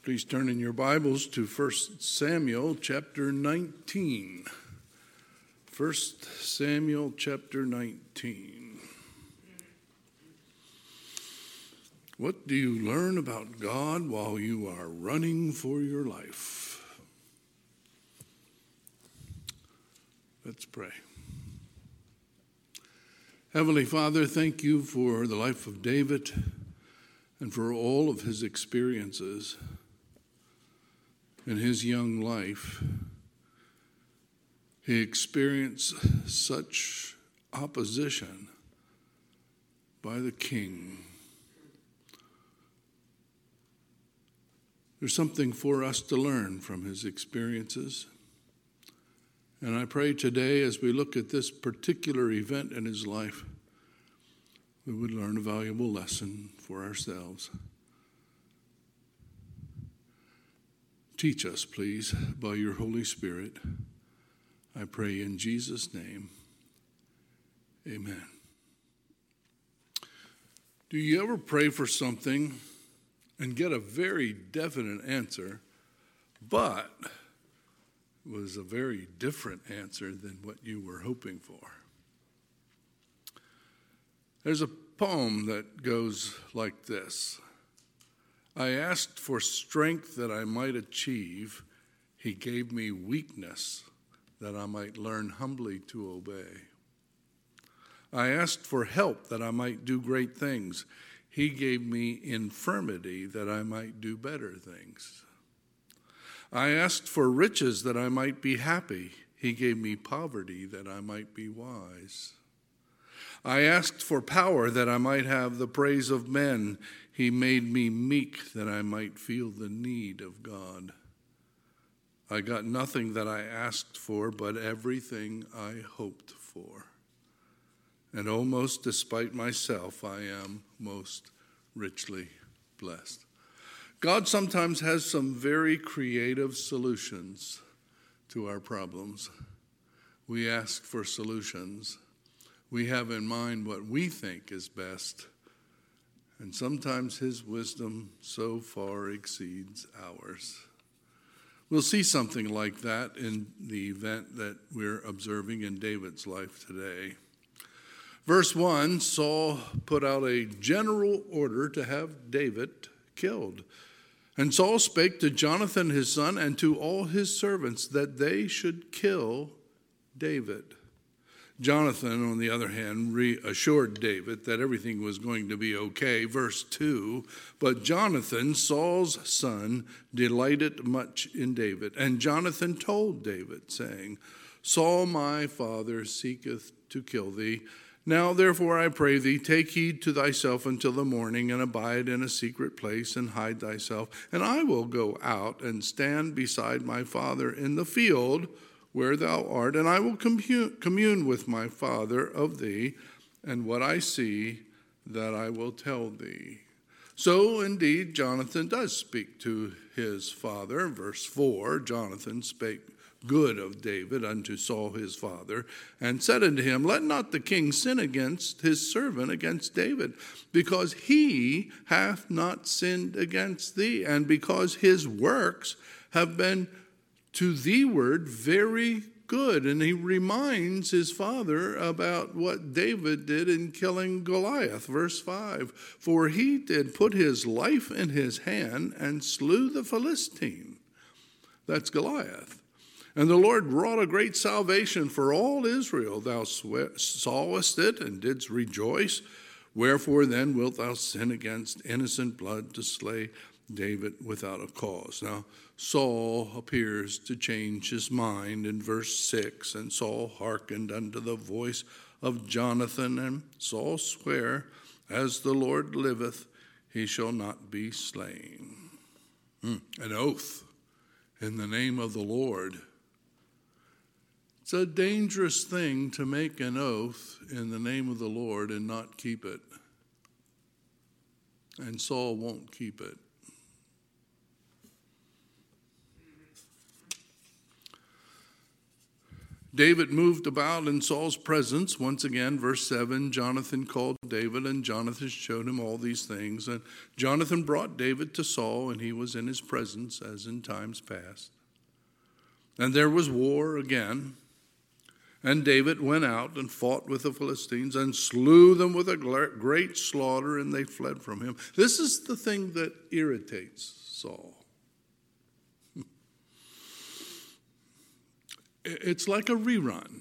Please turn in your Bibles to 1 Samuel chapter 19. 1 Samuel chapter 19. What do you learn about God while you are running for your life? Let's pray. Heavenly Father, thank you for the life of David and for all of his experiences in his young life. He experienced such opposition by the king. There's something for us to learn from his experiences. And I pray today, as we look at this particular event in his life, we would learn a valuable lesson for ourselves. Teach us, please, by your Holy Spirit. I pray in Jesus' name. Amen. Do you ever pray for something and get a very definite answer, but it was a very different answer than what you were hoping for? There's a poem that goes like this. I asked for strength that I might achieve. He gave me weakness that I might learn humbly to obey. I asked for help that I might do great things. He gave me infirmity that I might do better things. I asked for riches that I might be happy. He gave me poverty that I might be wise. I asked for power that I might have the praise of men. He made me meek that I might feel the need of God. I got nothing that I asked for, but everything I hoped for. And almost despite myself, I am most richly blessed. God sometimes has some very creative solutions to our problems. We ask for solutions. We have in mind what we think is best, and sometimes his wisdom so far exceeds ours. We'll see something like that in the event that we're observing in David's life today. Verse 1, Saul put out a general order to have David killed. And Saul spake to Jonathan his son and to all his servants that they should kill David. Jonathan, on the other hand, reassured David that everything was going to be okay. Verse 2, but Jonathan, Saul's son, delighted much in David. And Jonathan told David, saying, Saul my father seeketh to kill thee. Now therefore I pray thee, take heed to thyself until the morning, and abide in a secret place, and hide thyself. And I will go out and stand beside my father in the field where thou art, and I will commune with my father of thee, and what I see that I will tell thee. So indeed Jonathan does speak to his father. Verse 4, Jonathan spake good of David unto Saul his father, and said unto him, let not the king sin against his servant, against David, because he hath not sinned against thee, and because his works have been to thee-ward very good. And he reminds his father about what David did in killing Goliath. Verse 5, for he did put his life in his hand and slew the Philistine. That's Goliath. And the Lord wrought a great salvation for all Israel. Thou sawest it and didst rejoice. Wherefore then wilt thou sin against innocent blood to slay David without a cause? Now, Saul appears to change his mind in verse 6. And Saul hearkened unto the voice of Jonathan, and Saul sware, as the Lord liveth, he shall not be slain. An oath in the name of the Lord. It's a dangerous thing to make an oath in the name of the Lord and not keep it. And Saul won't keep it. David moved about in Saul's presence. Once again, verse 7, Jonathan called David, and Jonathan showed him all these things. And Jonathan brought David to Saul, and he was in his presence as in times past. And there was war again. And David went out and fought with the Philistines and slew them with a great slaughter, and they fled from him. This is the thing that irritates Saul. It's like a rerun.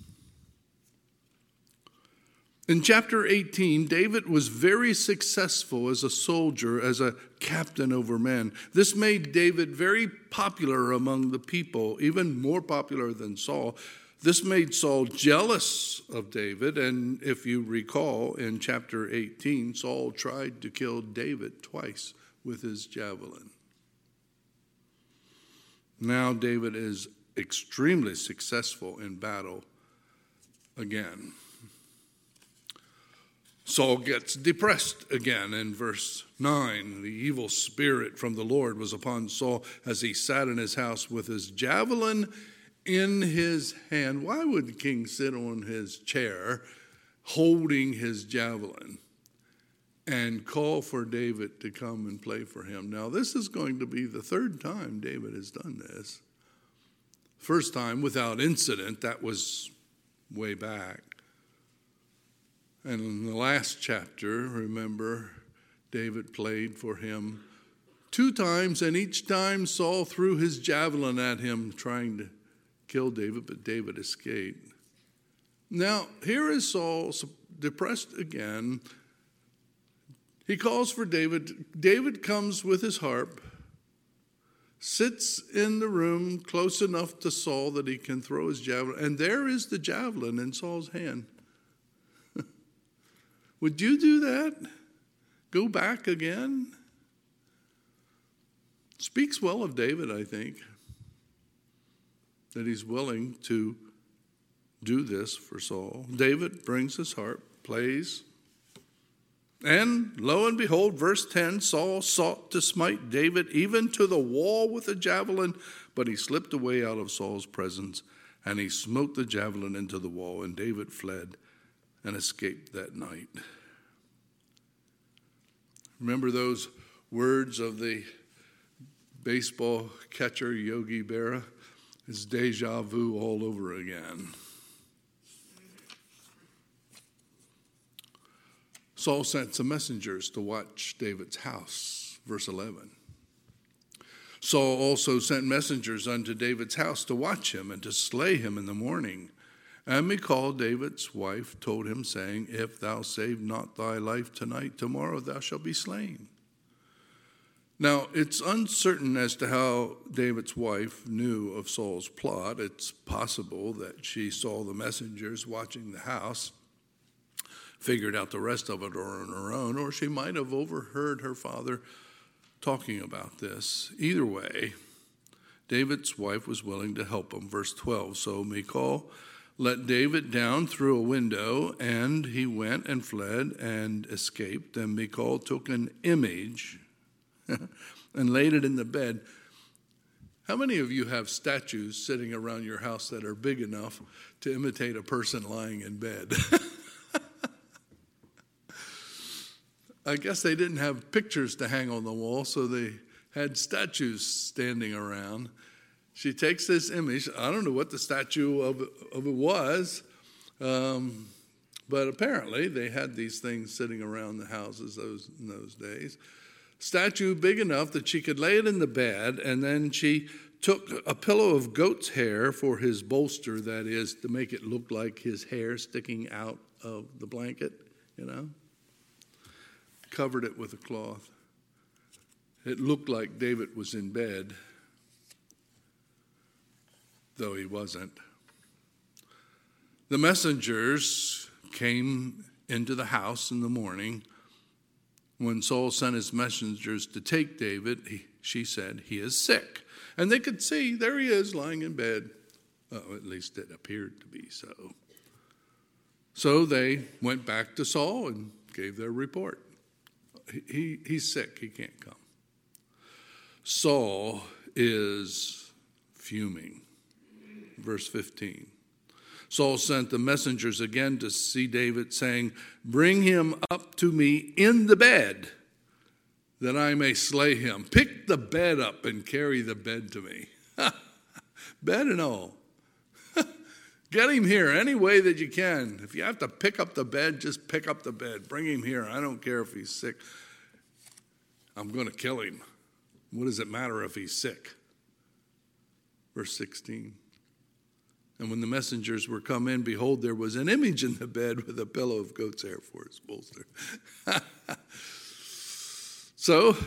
In chapter 18, David was very successful as a soldier, as a captain over men. This made David very popular among the people, even more popular than Saul. This made Saul jealous of David, and if you recall, in chapter 18, Saul tried to kill David twice with his javelin. Now David is extremely successful in battle again. Saul gets depressed again in verse 9. The evil spirit from the Lord was upon Saul as he sat in his house with his javelin in his hand. Why would the king sit on his chair holding his javelin and call for David to come and play for him? Now, this is going to be the third time David has done this. First time without incident, that was way back. And in the last chapter, remember, David played for him 2 times, and each time Saul threw his javelin at him, trying to kill David, but David escaped. Now, here is Saul depressed again. He calls for David. David comes with his harp, sits in the room close enough to Saul that he can throw his javelin, and there is the javelin in Saul's hand. Would you do that? Go back again? Speaks well of David, I think, that he's willing to do this for Saul. David brings his harp, plays, and lo and behold, verse 10, Saul sought to smite David even to the wall with a javelin, but he slipped away out of Saul's presence, and he smote the javelin into the wall, and David fled and escaped that night. Remember those words of the baseball catcher Yogi Berra? It's deja vu all over again. Saul sent some messengers to watch David's house, verse 11. Saul also sent messengers unto David's house to watch him and to slay him in the morning. And Michal, David's wife, told him, saying, If thou save not thy life tonight, tomorrow thou shalt be slain. Now, it's uncertain as to how David's wife knew of Saul's plot. It's possible that she saw the messengers watching the house, figured out the rest of it on her own, or she might have overheard her father talking about this. Either way, David's wife was willing to help him. Verse 12, so Michal let David down through a window, and he went and fled and escaped. And Michal took an image and laid it in the bed. How many of you have statues sitting around your house that are big enough to imitate a person lying in bed? I guess they didn't have pictures to hang on the wall, so they had statues standing around. She takes this image. I don't know what the statue of it was, but apparently they had these things sitting around the houses in those days. Statue big enough that she could lay it in the bed, and then she took a pillow of goat's hair for his bolster, that is, to make it look like his hair sticking out of the blanket, covered it with a cloth. It looked like David was in bed, though he wasn't. The messengers came into the house in the morning. When Saul sent his messengers to take David, she said, he is sick. And they could see, there he is lying in bed. At least it appeared to be so. So they went back to Saul and gave their report. He's sick, he can't come. Saul is fuming. Verse 15. Saul sent the messengers again to see David, saying, "Bring him up to me in the bed, that I may slay him." Pick the bed up and carry the bed to me. Bed and all. Get him here any way that you can. If you have to pick up the bed, just pick up the bed. Bring him here. I don't care if he's sick. I'm going to kill him. What does it matter if he's sick? Verse 16. And when the messengers were come in, behold, there was an image in the bed with a pillow of goat's hair for his bolster. So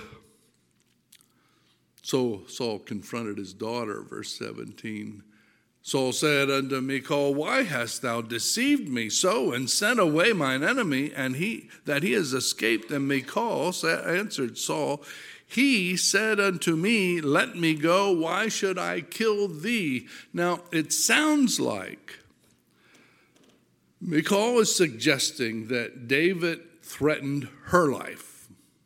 Saul confronted his daughter, verse 17. Saul said unto Michal, "Why hast thou deceived me so, and sent away mine enemy, and he has escaped?" And Michal answered Saul, "He said unto me, Let me go. Why should I kill thee?" Now, it sounds like Michal is suggesting that David threatened her life.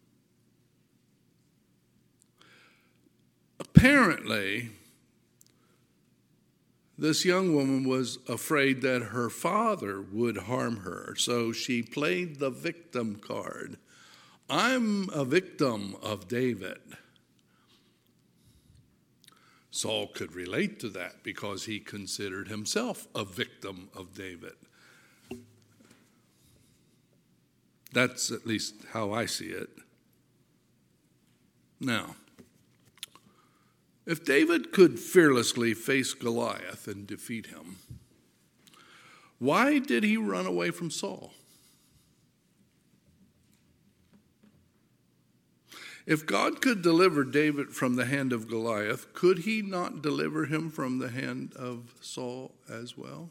Apparently, this young woman was afraid that her father would harm her, so she played the victim card. I'm a victim of David. Saul could relate to that because he considered himself a victim of David. That's at least how I see it. Now, if David could fearlessly face Goliath and defeat him, why did he run away from Saul? If God could deliver David from the hand of Goliath, could he not deliver him from the hand of Saul as well?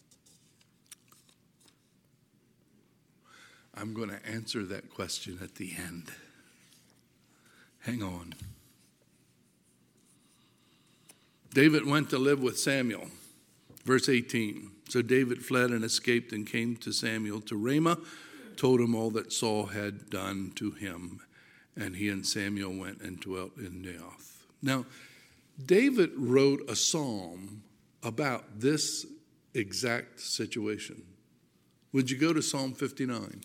I'm going to answer that question at the end. Hang on. David went to live with Samuel. Verse 18. So David fled and escaped and came to Samuel to Ramah, told him all that Saul had done to him. And he and Samuel went and dwelt in Naioth. Now, David wrote a psalm about this exact situation. Would you go to Psalm 59?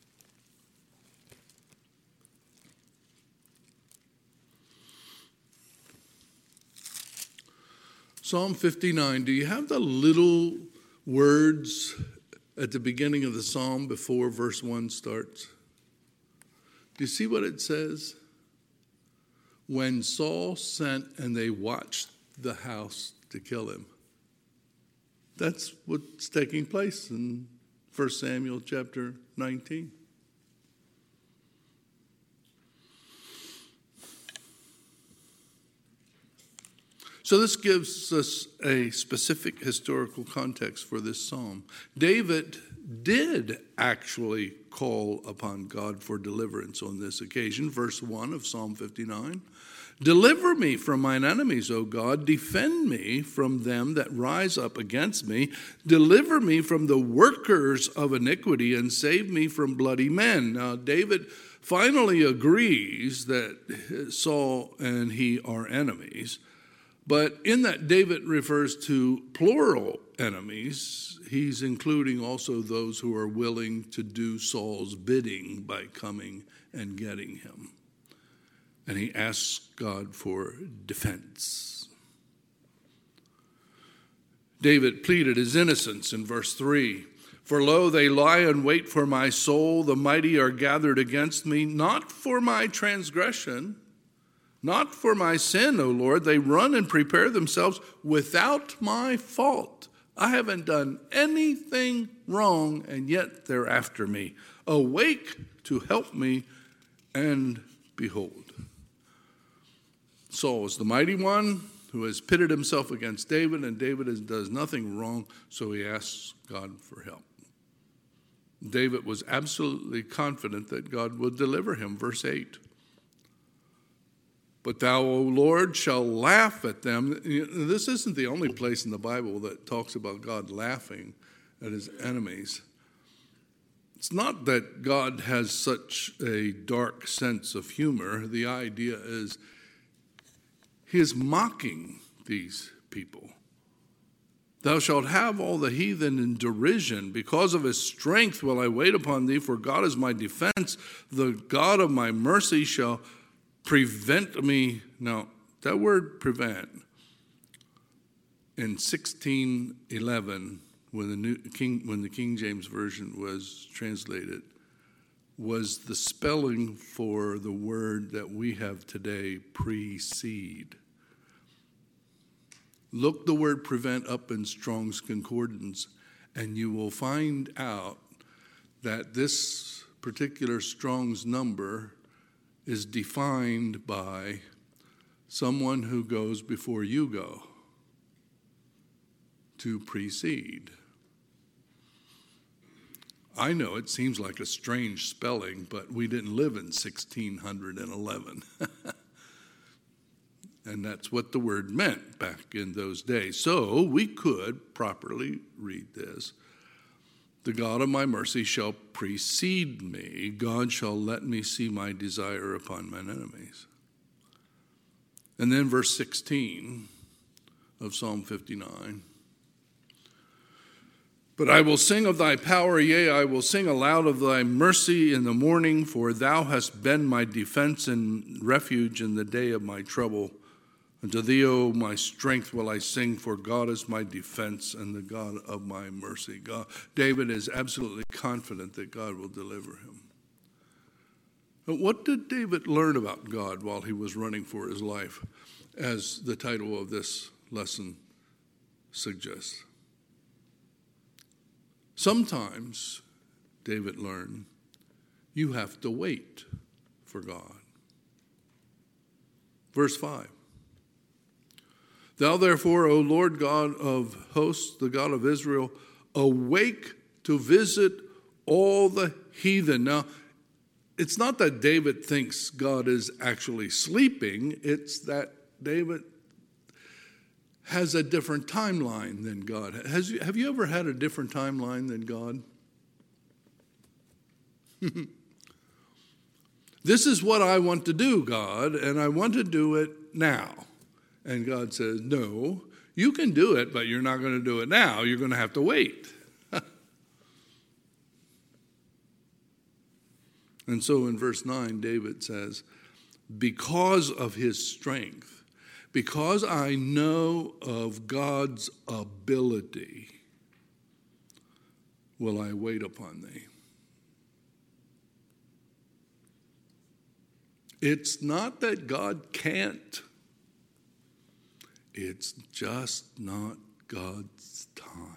Psalm 59, do you have the little words at the beginning of the psalm before verse 1 starts? Do you see what it says? When Saul sent and they watched the house to kill him. That's what's taking place in 1 Samuel chapter 19. So this gives us a specific historical context for this psalm. David did actually call upon God for deliverance on this occasion. Verse 1 of Psalm 59. Deliver me from mine enemies, O God. Defend me from them that rise up against me. Deliver me from the workers of iniquity and save me from bloody men. Now, David finally agrees that Saul and he are enemies. But in that, David refers to plural enemies. He's including also those who are willing to do Saul's bidding by coming and getting him. And he asks God for defense. David pleaded his innocence in verse 3. For lo, they lie in wait for my soul. The mighty are gathered against me, not for my transgression, not for my sin, O Lord. They run and prepare themselves without my fault. I haven't done anything wrong, and yet they're after me. Awake to help me, and behold. Saul is the mighty one who has pitted himself against David, and David does nothing wrong, so he asks God for help. David was absolutely confident that God would deliver him. Verse 8. But thou, O Lord, shall laugh at them. This isn't the only place in the Bible that talks about God laughing at his enemies. It's not that God has such a dark sense of humor. The idea is he is mocking these people. Thou shalt have all the heathen in derision. Because of his strength will I wait upon thee, for God is my defense. The God of my mercy shall prevent me. Now, that word prevent, in 1611, when the King James Version was translated, was the spelling for the word that we have today, precede. Look the word prevent up in Strong's Concordance, and you will find out that this particular Strong's number is defined by someone who goes before you go, to precede. I know it seems like a strange spelling, but we didn't live in 1611. And that's what the word meant back in those days. So we could properly read this. The God of my mercy shall precede me. God shall let me see my desire upon mine enemies. And then verse 16 of Psalm 59. But I will sing of thy power, yea, I will sing aloud of thy mercy in the morning, for thou hast been my defense and refuge in the day of my trouble. Unto thee, O my strength, will I sing, for God is my defense and the God of my mercy. David is absolutely confident that God will deliver him. But what did David learn about God while he was running for his life, as the title of this lesson suggests? Sometimes, David learned, you have to wait for God. Verse 5. Thou therefore, O Lord God of hosts, the God of Israel, awake to visit all the heathen. Now, it's not that David thinks God is actually sleeping. It's that David has a different timeline than God. Have you ever had a different timeline than God? This is what I want to do, God, and I want to do it now. And God says, no, you can do it, but you're not going to do it now. You're going to have to wait. And so in verse 9, David says, because of his strength, because I know of God's ability, will I wait upon thee. It's not that God can't. It's just not God's time.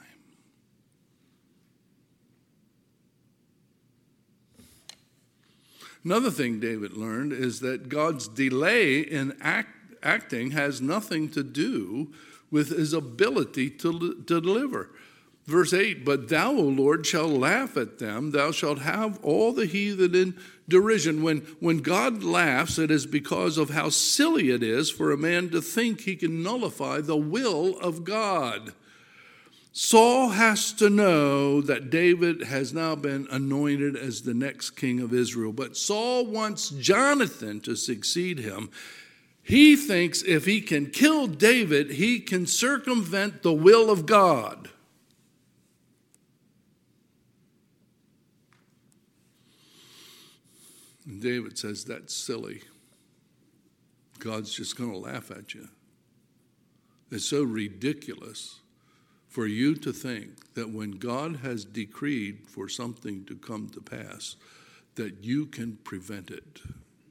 Another thing David learned is that God's delay in acting has nothing to do with his ability to deliver. Verse 8, but thou, O Lord, shalt laugh at them. Thou shalt have all the heathen in derision. When God laughs, it is because of how silly it is for a man to think he can nullify the will of God. Saul has to know that David has now been anointed as the next king of Israel. But Saul wants Jonathan to succeed him. He thinks if he can kill David, he can circumvent the will of God. And David says, that's silly. God's just going to laugh at you. It's so ridiculous for you to think that when God has decreed for something to come to pass, that you can prevent it.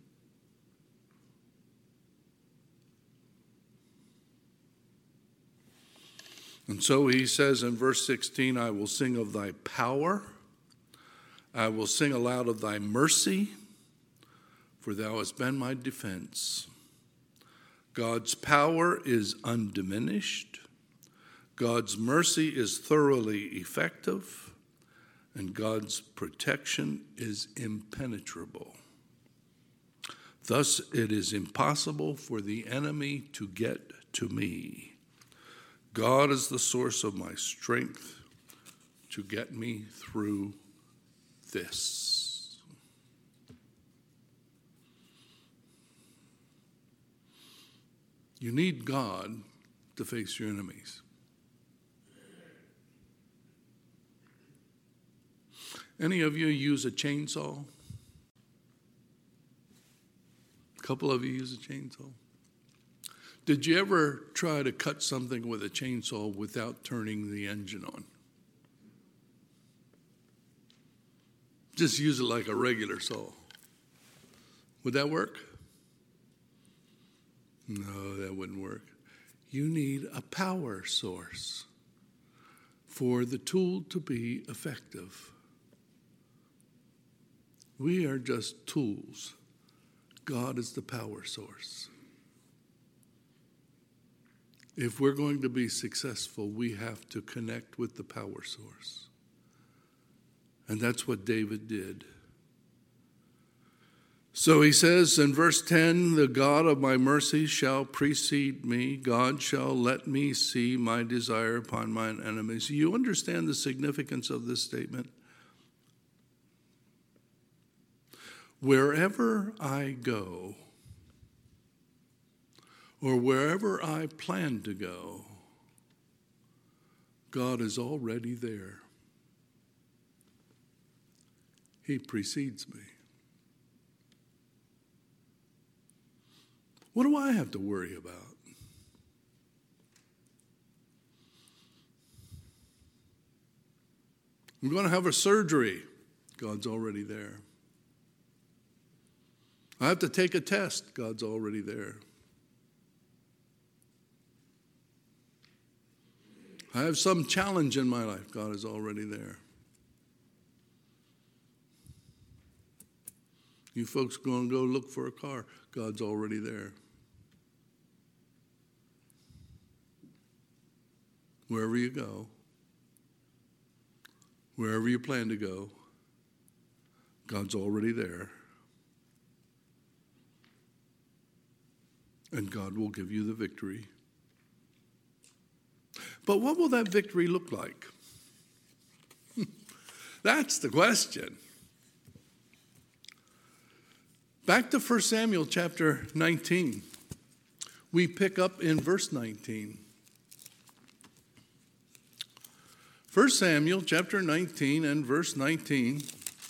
And so he says in verse 16, I will sing of thy power. I will sing aloud of thy mercy, for thou hast been my defense. God's power is undiminished. God's mercy is thoroughly effective. And God's protection is impenetrable. Thus, it is impossible for the enemy to get to me. God is the source of my strength to get me through this. You need God to face your enemies. Any of you use a chainsaw? A couple of you use a chainsaw. Did you ever try to cut something with a chainsaw without turning the engine on? Just use it like a regular saw. Would that work? No, that wouldn't work. You need a power source for the tool to be effective. We are just tools. God is the power source. If we're going to be successful, we have to connect with the power source. And that's what David did. So he says in verse 10, the God of my mercy shall precede me. God shall let me see my desire upon mine enemies. You understand the significance of this statement? Wherever I go, or wherever I plan to go, God is already there. He precedes me. What do I have to worry about? I'm going to have a surgery. God's already there. I have to take a test. God's already there. I have some challenge in my life. God is already there. You folks going to go look for a car. God's already there. Wherever you go, wherever you plan to go, God's already there. And God will give you the victory. But what will that victory look like? That's the question. Back to 1 Samuel chapter 19. We pick up in verse 19. 1 Samuel chapter 19 and verse 19.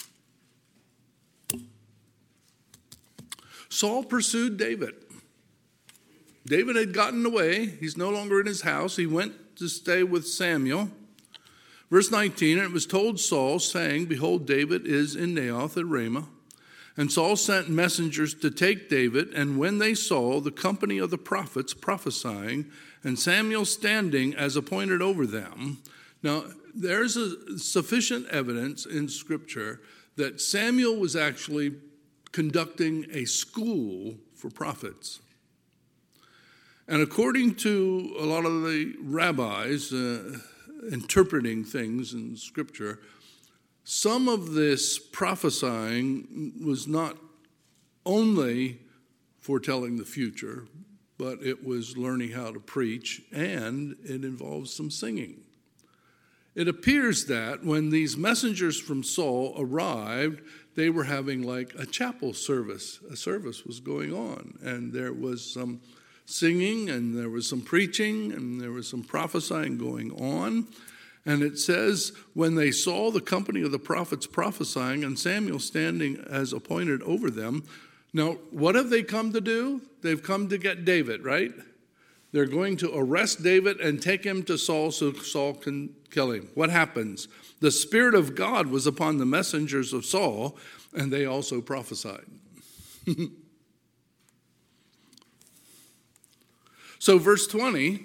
Saul pursued David. David had gotten away. He's no longer in his house. He went to stay with Samuel. Verse 19, and it was told Saul, saying, behold, David is in Naioth at Ramah. And Saul sent messengers to take David, and when they saw the company of the prophets prophesying, and Samuel standing as appointed over them. Now, there's sufficient evidence in Scripture that Samuel was actually conducting a school for prophets. And according to a lot of the rabbis interpreting things in Scripture, some of this prophesying was not only foretelling the future, but it was learning how to preach, and it involves some singing. It appears that when these messengers from Saul arrived, they were having like a chapel service. A service was going on, and there was some singing, and there was some preaching, and there was some prophesying going on. And it says, when they saw the company of the prophets prophesying and Samuel standing as appointed over them. Now, what have they come to do? They've come to get David, right? They're going to arrest David and take him to Saul so Saul can kill him. What happens? The Spirit of God was upon the messengers of Saul, and they also prophesied. So verse 20,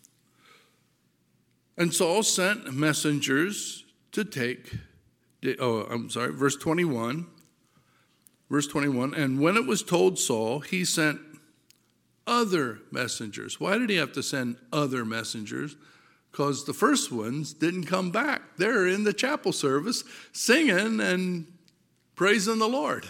and Saul sent messengers to take, verse 21. Verse 21, and when it was told Saul, he sent other messengers. Why did he have to send other messengers? Because the first ones didn't come back. They're in the chapel service singing and praising the Lord.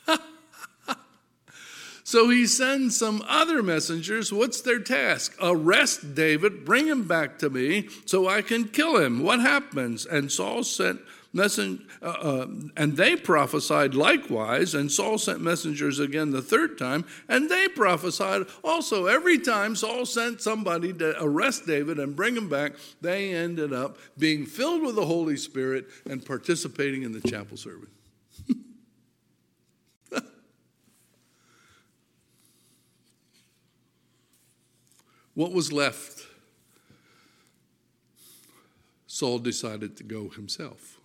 So he sends some other messengers. What's their task? Arrest David, bring him back to me so I can kill him. What happens? And Saul sent and they prophesied likewise, and Saul sent messengers again the third time, and they prophesied also. Every time Saul sent somebody to arrest David and bring him back, they ended up being filled with the Holy Spirit and participating in the chapel service. What was left? Saul decided to go himself.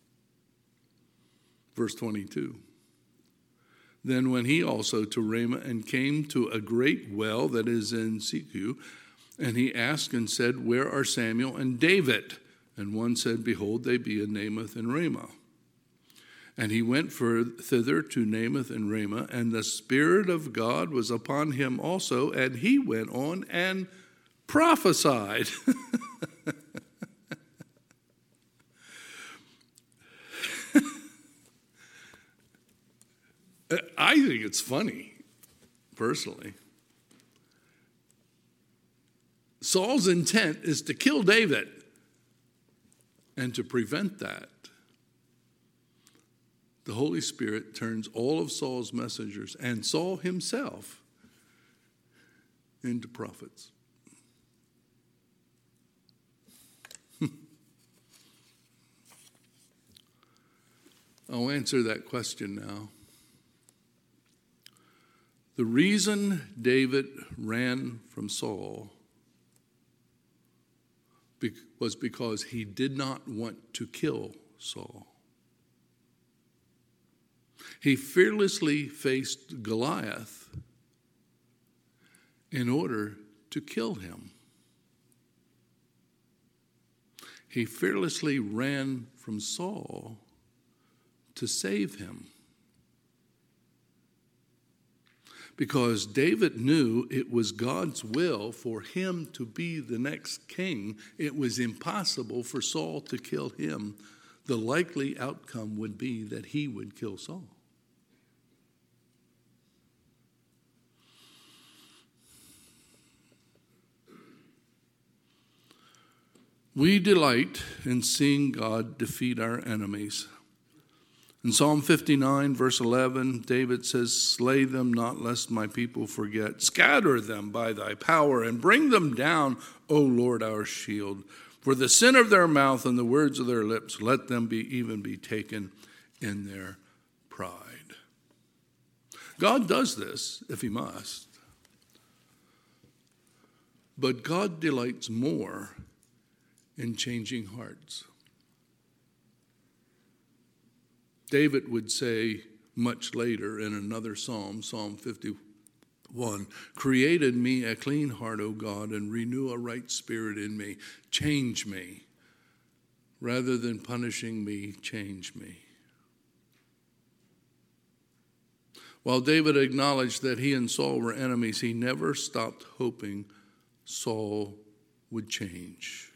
Verse 22. Then went he also to Ramah and came to a great well that is in Secu, and he asked and said, Where are Samuel and David? And one said, Behold, they be in Naioth and Ramah. And he went thither to Naioth and Ramah, and the Spirit of God was upon him also, and he went on and prophesied. I think it's funny, personally. Saul's intent is to kill David, and to prevent that, the Holy Spirit turns all of Saul's messengers and Saul himself into prophets. I'll answer that question now. The reason David ran from Saul was because he did not want to kill Saul. He fearlessly faced Goliath in order to kill him. He fearlessly ran from Saul to save him. Because David knew it was God's will for him to be the next king. It was impossible for Saul to kill him. The likely outcome would be that he would kill Saul. We delight in seeing God defeat our enemies. In Psalm 59, verse 11, David says, Slay them not, lest my people forget. Scatter them by thy power, and bring them down, O Lord, our shield. For the sin of their mouth and the words of their lips, let them even be taken in their pride. God does this if he must. But God delights more in changing hearts. David would say much later in another psalm, Psalm 51, Create in me a clean heart, O God, and renew a right spirit in me. Change me. Rather than punishing me, change me. While David acknowledged that he and Saul were enemies, he never stopped hoping Saul would change.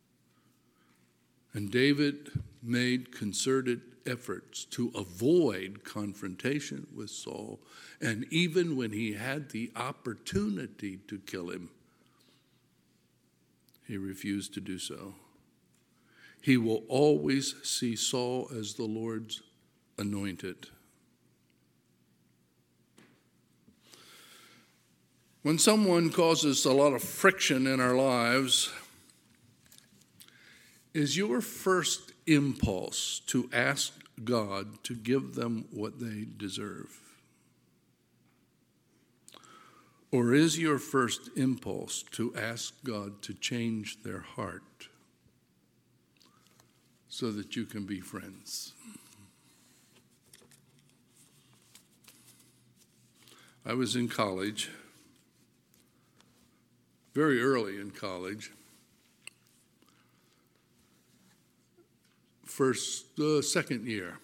And David made concerted efforts to avoid confrontation with Saul. And even when he had the opportunity to kill him, he refused to do so. He will always see Saul as the Lord's anointed. When someone causes a lot of friction in our lives, is your first impulse to ask God to give them what they deserve? Or is your first impulse to ask God to change their heart so that you can be friends? I was in college, very early in college. Second year.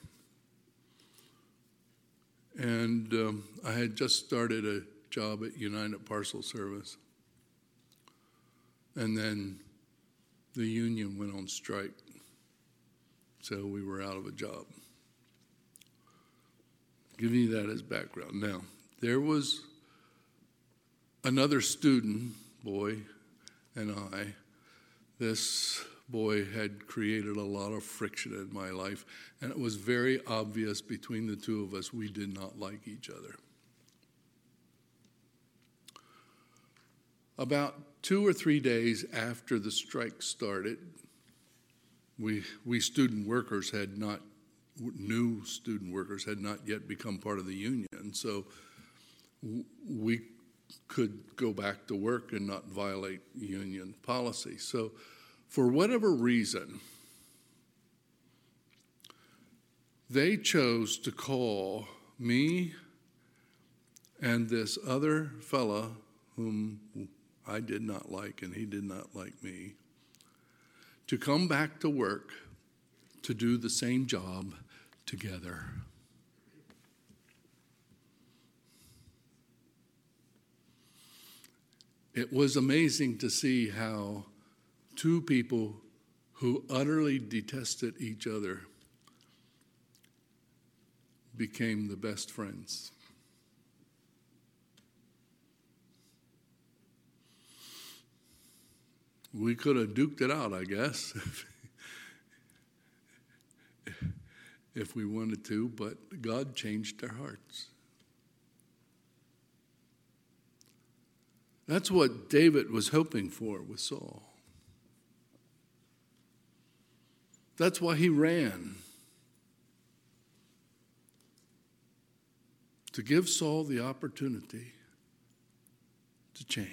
And I had just started a job at United Parcel Service. And then the union went on strike. So we were out of a job. Give you that as background. Now, there was another student, boy, and I. This boy had created a lot of friction in my life, and it was very obvious between the two of us we did not like each other. About 2 or 3 days after the strike started, we student workers new student workers had not yet become part of the union, so we could go back to work and not violate union policy. So for whatever reason, they chose to call me and this other fella whom I did not like and he did not like me to come back to work to do the same job together. It was amazing to see how two people who utterly detested each other became the best friends. We could have duked it out, I guess, if we wanted to, but God changed their hearts. That's what David was hoping for with Saul. That's why he ran. To give Saul the opportunity to change.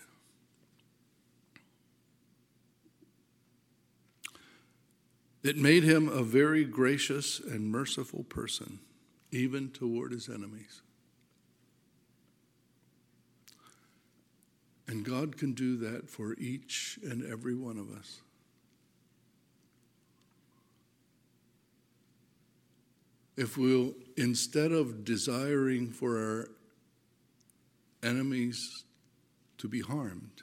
It made him a very gracious and merciful person, even toward his enemies. And God can do that for each and every one of us. If we'll, instead of desiring for our enemies to be harmed,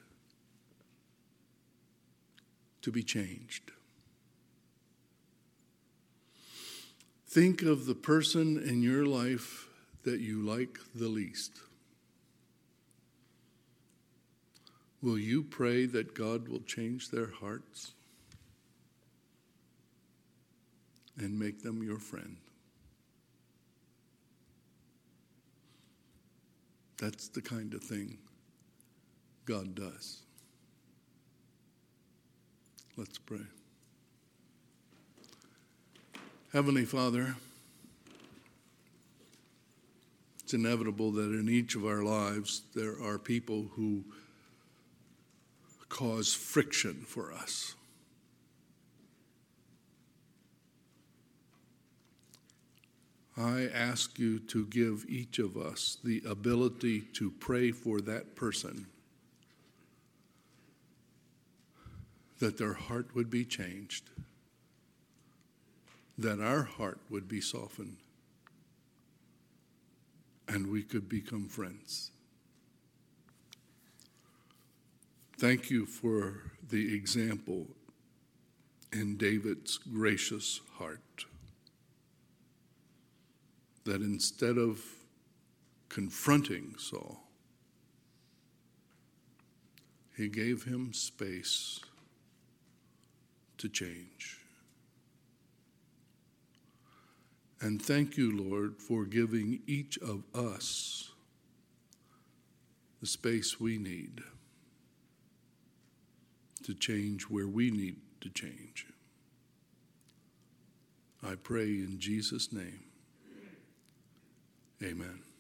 to be changed. Think of the person in your life that you like the least. Will you pray that God will change their hearts and make them your friend? That's the kind of thing God does. Let's pray. Heavenly Father, it's inevitable that in each of our lives there are people who cause friction for us. I ask you to give each of us the ability to pray for that person, that their heart would be changed, that our heart would be softened, and we could become friends. Thank you for the example in David's gracious heart, that instead of confronting Saul, he gave him space to change. And thank you, Lord, for giving each of us the space we need to change where we need to change. I pray in Jesus' name. Amen.